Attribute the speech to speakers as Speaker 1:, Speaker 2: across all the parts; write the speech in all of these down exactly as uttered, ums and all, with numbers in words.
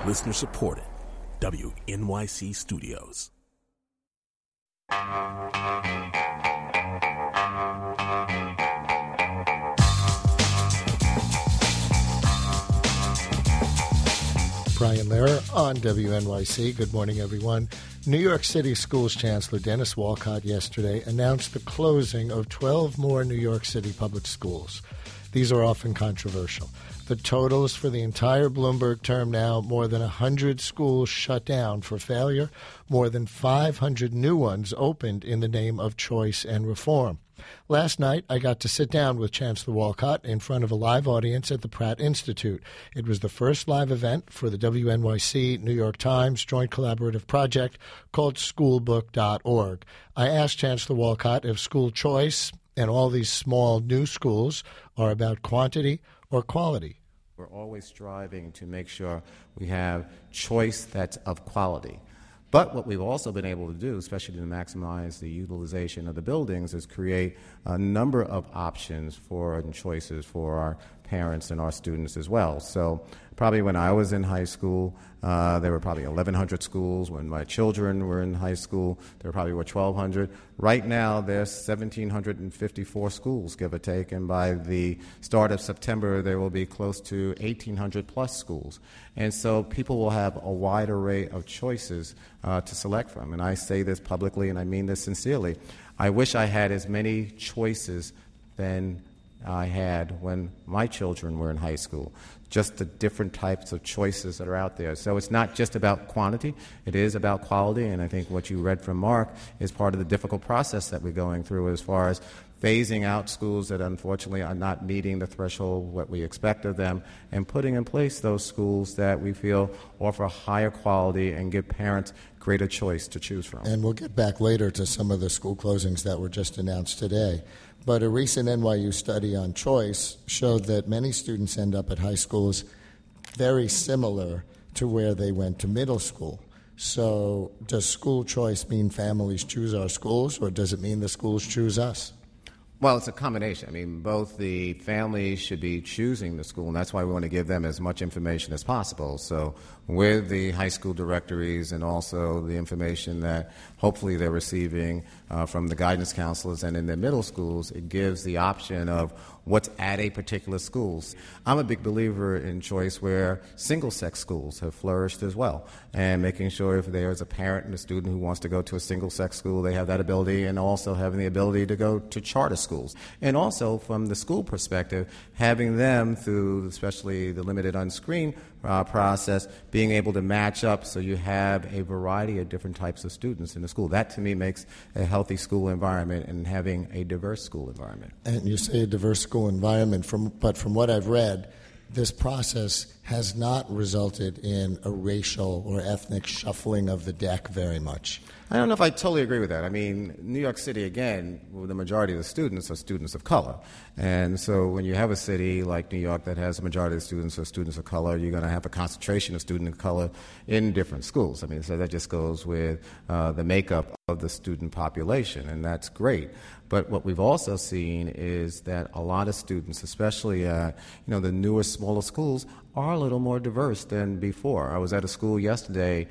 Speaker 1: Listener supported. W N Y C Studios.
Speaker 2: Brian Lehrer on W N Y C. Good morning, everyone. New York City Schools Chancellor Dennis Walcott yesterday announced the closing of twelve more New York City public schools. These are often controversial. The totals for the entire Bloomberg term now, more than one hundred schools shut down for failure, more than five hundred new ones opened in the name of choice and reform. Last night, I got to sit down with Chancellor Walcott in front of a live audience at the Pratt Institute. It was the first live event for the W N Y C New York Times joint collaborative project called schoolbook dot org. I asked Chancellor Walcott if school choice and all these small new schools are about quantity or quality.
Speaker 3: We're always striving to make sure we have choice that's of quality. But what we've also been able to do, especially to maximize the utilization of the buildings, is create a number of options for and choices for our parents and our students as well. So probably when I was in high school, uh, there were probably eleven hundred schools. When my children were in high school, there probably were twelve hundred. Right now, there's one thousand seven hundred fifty-four schools, give or take, and by the start of September, there will be close to eighteen hundred plus schools. And so people will have a wide array of choices uh, to select from. And I say this publicly, and I mean this sincerely. I wish I had as many choices than I had when my children were in high school, just the different types of choices that are out there. So it's not just about quantity, it is about quality, and I think what you read from Mark is part of the difficult process that we're going through as far as phasing out schools that unfortunately are not meeting the threshold, what we expect of them, and putting in place those schools that we feel offer higher quality and give parents greater choice to choose from.
Speaker 2: And we'll get back later to some of the school closings that were just announced today. But a recent N Y U study on choice showed that many students end up at high schools very similar to where they went to middle school. So does school choice mean families choose our schools, or does it mean the schools choose us?
Speaker 3: Well, it's a combination. I mean, both the families should be choosing the school, and that's why we want to give them as much information as possible. So with the high school directories and also the information that hopefully they're receiving uh, from the guidance counselors and in their middle schools, it gives the option of what's at a particular school. I'm a big believer in choice where single-sex schools have flourished as well, and making sure if there's a parent and a student who wants to go to a single-sex school, they have that ability, and also having the ability to go to charter schools. And also from the school perspective, having them through especially the limited unscreened uh, process, being able to match up so you have a variety of different types of students in the school. That to me makes a healthy school environment and having a diverse school environment.
Speaker 2: And you say a diverse school environment, from, but from what I've read, this process has not resulted in a racial or ethnic shuffling of the deck very much.
Speaker 3: I don't know if I totally agree with that. I mean, New York City, again, the majority of the students are students of color. And so when you have a city like New York that has a majority of the students are students of color, you're going to have a concentration of students of color in different schools. I mean, so that just goes with uh, the makeup of the student population, and that's great. But what we've also seen is that a lot of students, especially at you know the newer, smaller schools, are a little more diverse than before. I was at a school yesterday,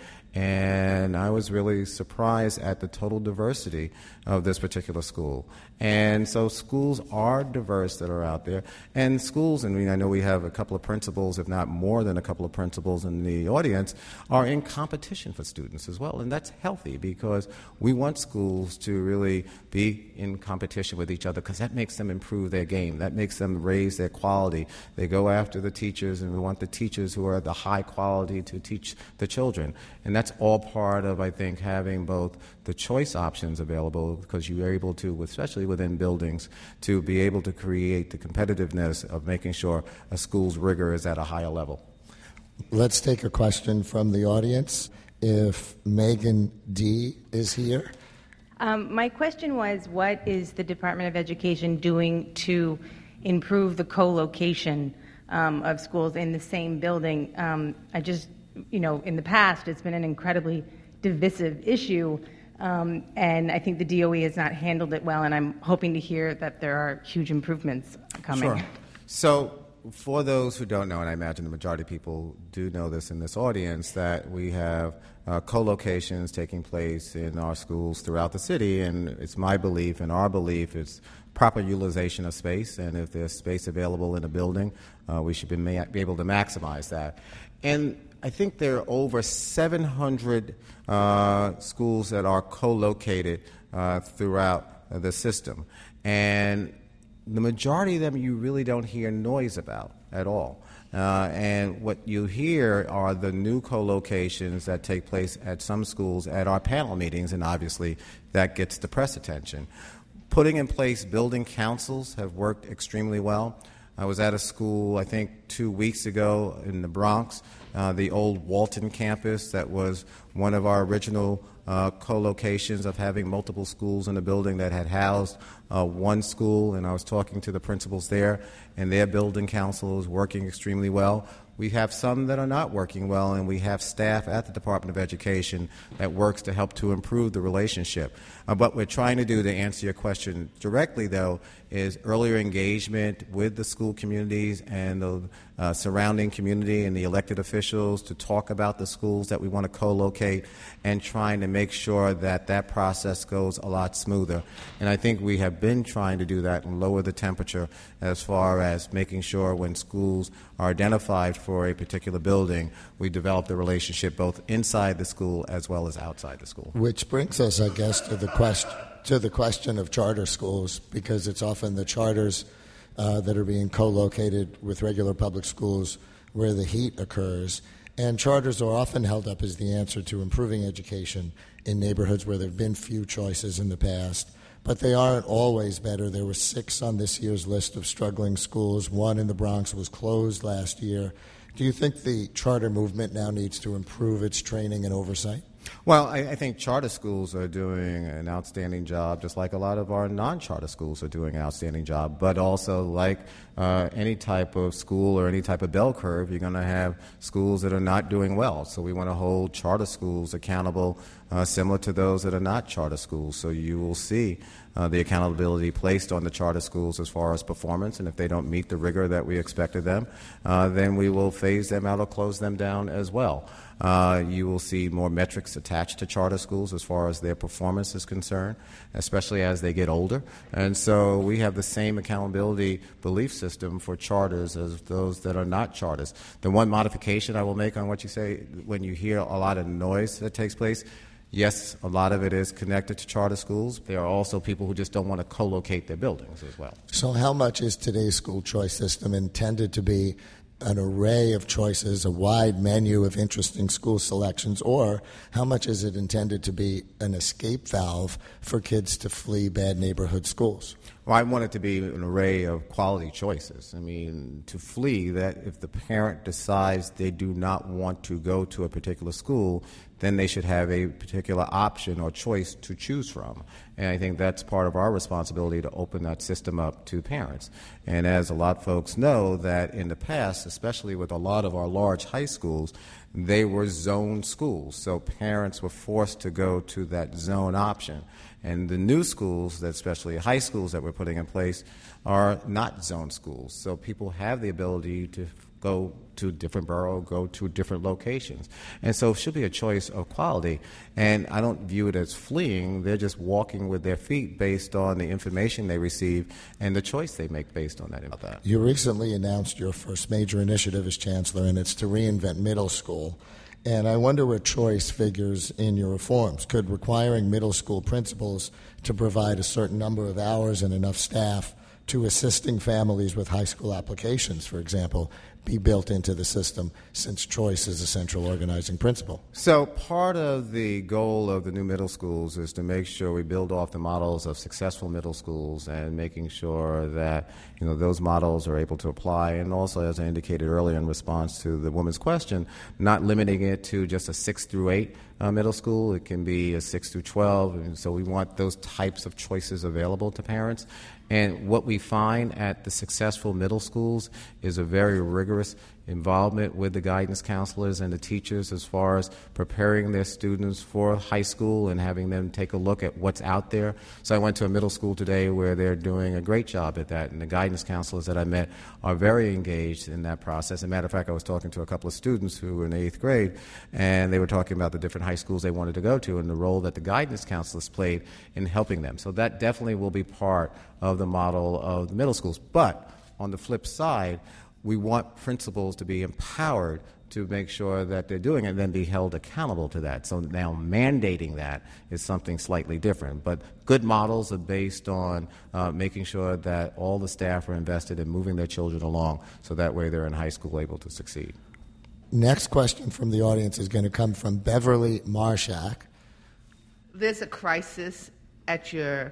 Speaker 3: and I was really surprised at the total diversity of this particular school. And so schools are diverse that are out there. And schools, and I mean, I know we have a couple of principals, if not more than a couple of principals in the audience, are in competition for students as well. And that's healthy because we want schools to really be in competition with each other because that makes them improve their game. That makes them raise their quality. They go after the teachers, and we want the teachers who are the high quality to teach the children. And that's all part of, I think, having both the choice options available because you are able to, especially within buildings, to be able to create the competitiveness of making sure a school's rigor is at a higher level.
Speaker 2: Let's take a question from the audience. If Megan D. is here.
Speaker 4: Um, my question was, what is the Department of Education doing to improve the co-location um, of schools in the same building? Um, I just, you know, in the past, it's been an incredibly divisive issue, um, and I think the D O E has not handled it well, and I'm hoping to hear that there are huge improvements coming.
Speaker 3: Sure. So for those who don't know, and I imagine the majority of people do know this in this audience, that we have uh, co-locations taking place in our schools throughout the city, and it's my belief and our belief it's proper utilization of space, and if there's space available in a building, uh, we should be, ma- be able to maximize that. And I think there are over seven hundred uh, schools that are co-located uh, throughout uh, the system. And the majority of them you really don't hear noise about at all. Uh, and what you hear are the new co-locations that take place at some schools at our panel meetings, and obviously that gets the press attention. Putting in place building councils have worked extremely well. I was at a school, I think, two weeks ago in the Bronx, uh, the old Walton campus that was one of our original uh, co-locations of having multiple schools in a building that had housed uh, one school, and I was talking to the principals there, and their building council is working extremely well. We have some that are not working well, and we have staff at the Department of Education that works to help to improve the relationship. Uh, what we're trying to do, to answer your question directly, though, is earlier engagement with the school communities and the uh, surrounding community and the elected officials to talk about the schools that we want to co-locate, and trying to make sure that that process goes a lot smoother. And I think we have been trying to do that and lower the temperature as far as making sure when schools are identified for a particular building, we develop the relationship both inside the school as well as outside the school.
Speaker 2: Which brings us, I guess, to the question to the question of charter schools, because it's often the charters uh, that are being co-located with regular public schools where the heat occurs. And charters are often held up as the answer to improving education in neighborhoods where there have been few choices in the past. But they aren't always better. There were six on this year's list of struggling schools. One in the Bronx was closed last year. Do you think the charter movement now needs to improve its training and oversight?
Speaker 3: Well, I, I think charter schools are doing an outstanding job, just like a lot of our non-charter schools are doing an outstanding job. But also, like uh, any type of school or any type of bell curve, you're going to have schools that are not doing well. So we want to hold charter schools accountable, uh, similar to those that are not charter schools. So you will see uh, the accountability placed on the charter schools as far as performance, and if they don't meet the rigor that we expect of them, uh, then we will phase them out or close them down as well. Uh, you will see more metrics attached to charter schools as far as their performance is concerned, especially as they get older. And so we have the same accountability belief system for charters as those that are not charters. The one modification I will make on what you say, when you hear a lot of noise that takes place, yes, a lot of it is connected to charter schools. There are also people who just don't want to co-locate their buildings as well.
Speaker 2: So how much is today's school choice system intended to be an array of choices, a wide menu of interesting school selections, or how much is it intended to be an escape valve for kids to flee bad neighborhood schools?
Speaker 3: Well, I want it to be an array of quality choices. I mean, to flee, that if the parent decides they do not want to go to a particular school, then they should have a particular option or choice to choose from. And I think that's part of our responsibility, to open that system up to parents. And as a lot of folks know, that in the past, especially with a lot of our large high schools, they were zone schools. So parents were forced to go to that zone option. And the new schools, that especially high schools that we're putting in place, are not zone schools. So people have the ability to go to different borough, go to different locations. And so it should be a choice of quality. And I don't view it as fleeing. They're just walking with their feet based on the information they receive and the choice they make based on that.
Speaker 2: You recently announced your first major initiative as chancellor, and it's to reinvent middle school. And I wonder where choice figures in your reforms. Could requiring middle school principals to provide a certain number of hours and enough staff to assisting families with high school applications, for example, be built into the system, since choice is a central organizing principle?
Speaker 3: So part of the goal of the new middle schools is to make sure we build off the models of successful middle schools, and making sure that, you know, those models are able to apply. And also, as I indicated earlier in response to the woman's question, not limiting it to just a six through eight uh, middle school. It can be a six through twelve, and so we want those types of choices available to parents. And what we find at the successful middle schools is a very rigorous involvement with the guidance counselors and the teachers as far as preparing their students for high school and having them take a look at what's out there. So I went to a middle school today where they're doing a great job at that, and the guidance counselors that I met are very engaged in that process. As a matter of fact, I was talking to a couple of students who were in eighth grade, and they were talking about the different high schools they wanted to go to and the role that the guidance counselors played in helping them. So that definitely will be part of the model of the middle schools. But on the flip side, we want principals to be empowered to make sure that they're doing it and then be held accountable to that. So now mandating that is something slightly different. But good models are based on uh, making sure that all the staff are invested in moving their children along so that way they're in high school able to succeed.
Speaker 2: Next question from the audience is going to come from Beverly Marshak.
Speaker 5: There's a crisis at your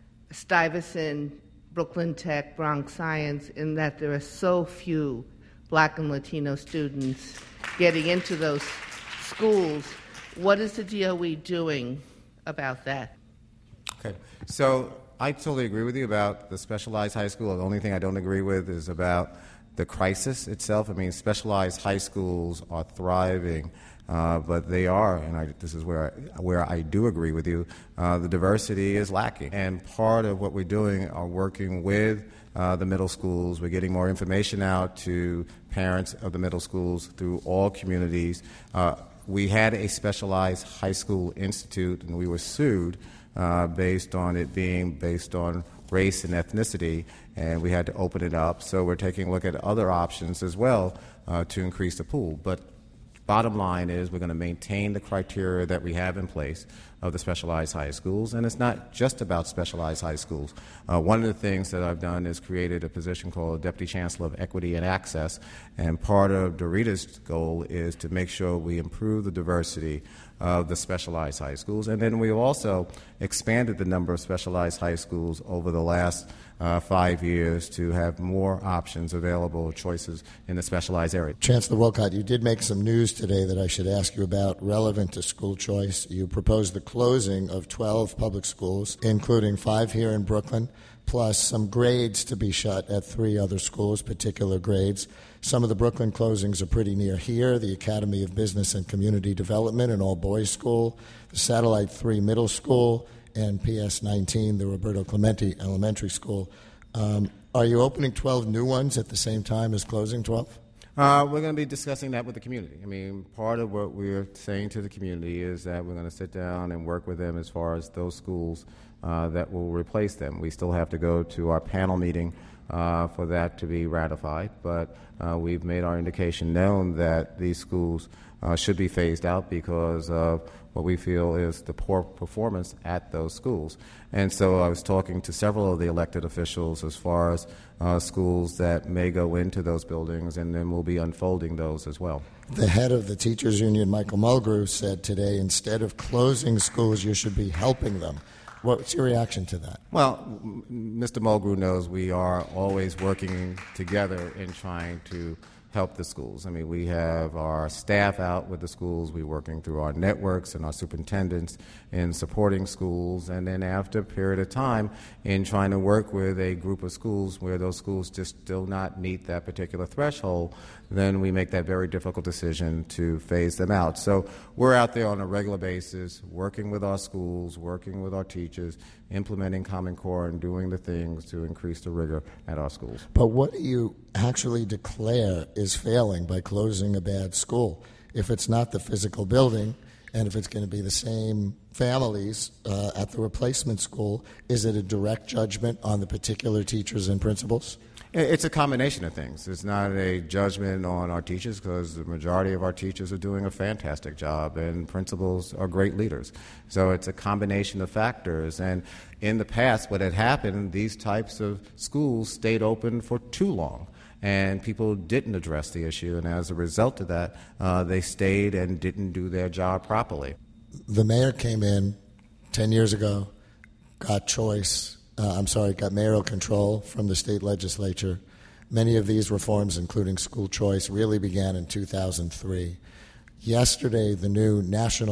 Speaker 5: Stuyvesant, Brooklyn Tech, Bronx Science in that there are so few Black and Latino students getting into those schools. What is the D O E doing about that?
Speaker 3: Okay, so I totally agree with you about the specialized high school. The only thing I don't agree with is about the crisis itself. I mean, specialized high schools are thriving, uh, but they are, and I, this is where I, where I do agree with you, uh, the diversity is lacking. And part of what we're doing are working with uh, the middle schools. We're getting more information out to parents of the middle schools through all communities. Uh, we had a specialized high school institute, and we were sued uh, based on it being based on race and ethnicity, and we had to open it up. So we're taking a look at other options as well uh, to increase the pool. But bottom line is we're going to maintain the criteria that we have in place of the specialized high schools, and it's not just about specialized high schools. Uh, one of the things that I've done is created a position called Deputy Chancellor of Equity and Access, and part of Dorita's goal is to make sure we improve the diversity of the specialized high schools. And then we've also expanded the number of specialized high schools over the last uh, five years to have more options available, choices in the specialized area.
Speaker 2: Chancellor Wolcott, you did make some news today that I should ask you about relevant to school choice. You proposed the closing of twelve public schools, including five here in Brooklyn, plus some grades to be shut at three other schools, particular grades. Some of the Brooklyn closings are pretty near here, the Academy of Business and Community Development, an all-boys school, the Satellite three Middle School, and P S nineteen, the Roberto Clemente Elementary School. Um, are you opening twelve new ones at the same time as closing twelve?
Speaker 3: Uh, we're going to be discussing that with the community. I mean, part of what we're saying to the community is that we're going to sit down and work with them as far as those schools uh, that will replace them. We still have to go to our panel meeting uh, for that to be ratified, but uh, we've made our indication known that these schools uh, should be phased out because of what we feel is the poor performance at those schools. And so I was talking to several of the elected officials as far as uh, schools that may go into those buildings, and then we'll be unfolding those as well.
Speaker 2: The head of the teachers union, Michael Mulgrew, said today, instead of closing schools, you should be helping them. What's your reaction to that?
Speaker 3: Well, Mister Mulgrew knows we are always working together in trying to help the schools. I mean, we have our staff out with the schools. We're working through our networks and our superintendents in supporting schools. And then after a period of time in trying to work with a group of schools where those schools just do not meet that particular threshold, then we make that very difficult decision to phase them out. So we're out there on a regular basis, working with our schools, working with our teachers, implementing Common Core and doing the things to increase the rigor at our schools.
Speaker 2: But what do you actually declare is failing by closing a bad school? If it's not the physical building, and if it's going to be the same families uh, at the replacement school, is it a direct judgment on the particular teachers and principals?
Speaker 3: It's a combination of things. It's not a judgment on our teachers because the majority of our teachers are doing a fantastic job and principals are great leaders. So it's a combination of factors. And in the past, what had happened, these types of schools stayed open for too long. And people didn't address the issue, and as a result of that, uh, they stayed and didn't do their job properly.
Speaker 2: The mayor came in ten years ago, got choice, uh, I'm sorry, got mayoral control from the state legislature. Many of these reforms, including school choice, really began in two thousand three. Yesterday, the new national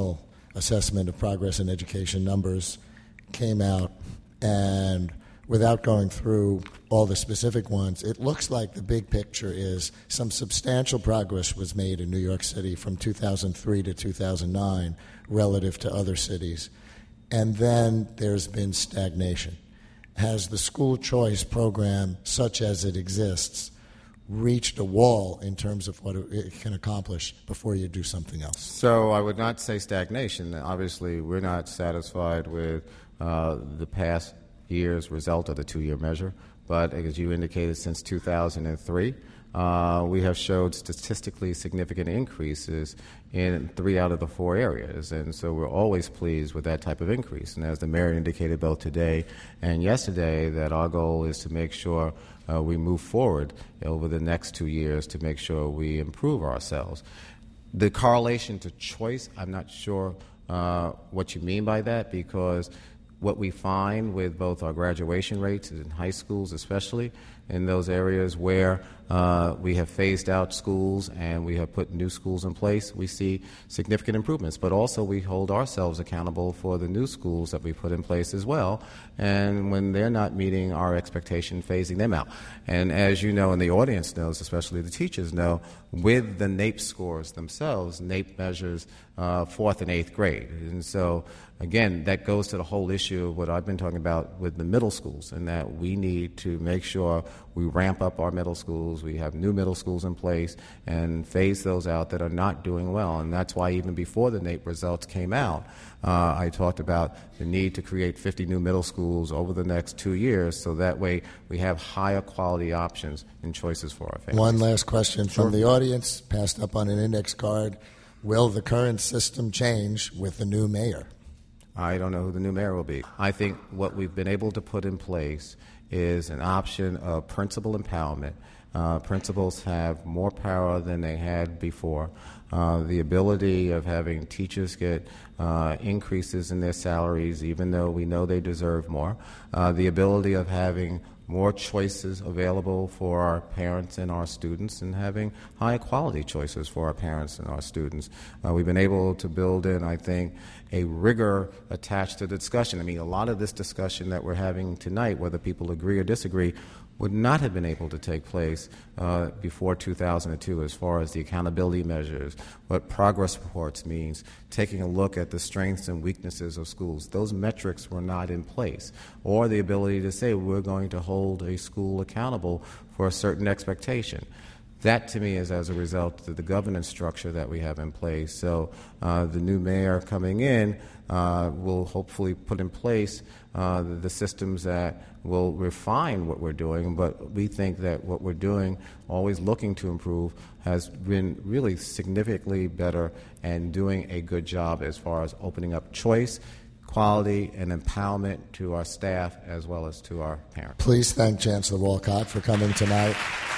Speaker 2: assessment of progress in education numbers came out, and without going through all the specific ones, it looks like the big picture is some substantial progress was made in New York City from two thousand three to two thousand nine relative to other cities. And then there's been stagnation. Has the school choice program, such as it exists, reached a wall in terms of what it can accomplish before you do something else?
Speaker 3: So I would not say stagnation. Obviously, we're not satisfied with uh, the past year's result of the two-year measure. But as you indicated, since two thousand three, uh, we have showed statistically significant increases in three out of the four areas. And so we're always pleased with that type of increase. And as the mayor indicated both today and yesterday, that our goal is to make sure uh, we move forward over the next two years to make sure we improve ourselves. The correlation to choice, I'm not sure uh, what you mean by that, because what we find with both our graduation rates in high schools, especially in those areas where uh, we have phased out schools and we have put new schools in place, we see significant improvements. But also we hold ourselves accountable for the new schools that we put in place as well. And when they're not meeting our expectation, phasing them out. And as you know, and the audience knows, especially the teachers know, with the NAEP scores themselves, NAEP measures uh, fourth and eighth grade. And so, again, that goes to the whole issue of what I've been talking about with the middle schools, and that we need to make sure we ramp up our middle schools, we have new middle schools in place, and phase those out that are not doing well. And that's why even before the NAEP results came out, uh, I talked about the need to create fifty new middle schools over the next two years, so that way we have higher quality options and choices for our families.
Speaker 2: One last question
Speaker 3: Sure.
Speaker 2: from the audience, passed up on an index card. Will the current system change with the new mayor?
Speaker 3: I don't know who the new mayor will be. I think what we've been able to put in place is an option of principal empowerment. Uh, principals have more power than they had before. Uh, the ability of having teachers get uh, increases in their salaries, even though we know they deserve more. Uh, the ability of having more choices available for our parents and our students, and having high quality choices for our parents and our students. Uh, we've been able to build in, I think, a rigor attached to the discussion. I mean, a lot of this discussion that we're having tonight, whether people agree or disagree, would not have been able to take place uh, before two thousand two, as far as the accountability measures, what progress reports means, taking a look at the strengths and weaknesses of schools. Those metrics were not in place. Or the ability to say we're going to hold a school accountable for a certain expectation. That, to me, is as a result of the governance structure that we have in place. So uh, the new mayor coming in uh, will hopefully put in place uh, the, the systems that will refine what we're doing, but we think that what we're doing, always looking to improve, has been really significantly better and doing a good job as far as opening up choice, quality, and empowerment to our staff as well as to our parents.
Speaker 2: Please thank Chancellor Walcott for coming tonight.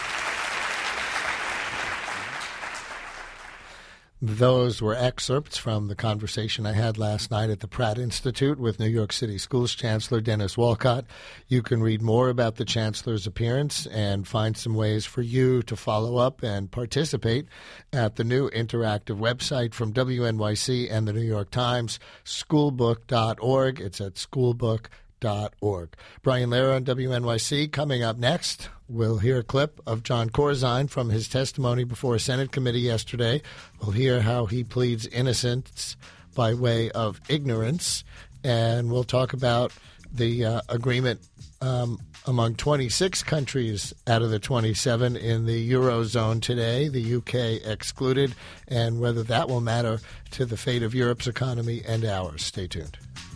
Speaker 2: Those were excerpts from the conversation I had last night at the Pratt Institute with New York City Schools Chancellor Dennis Walcott. You can read more about the Chancellor's appearance and find some ways for you to follow up and participate at the new interactive website from W N Y C and the New York Times, schoolbook dot org. It's at schoolbook dot org. Brian Lehrer on W N Y C. Coming up next, we'll hear a clip of John Corzine from his testimony before a Senate committee yesterday. We'll hear how he pleads innocence by way of ignorance, and we'll talk about the uh, agreement um, among twenty-six countries out of the twenty-seven in the Eurozone today, the U K excluded, and whether that will matter to the fate of Europe's economy and ours. Stay tuned.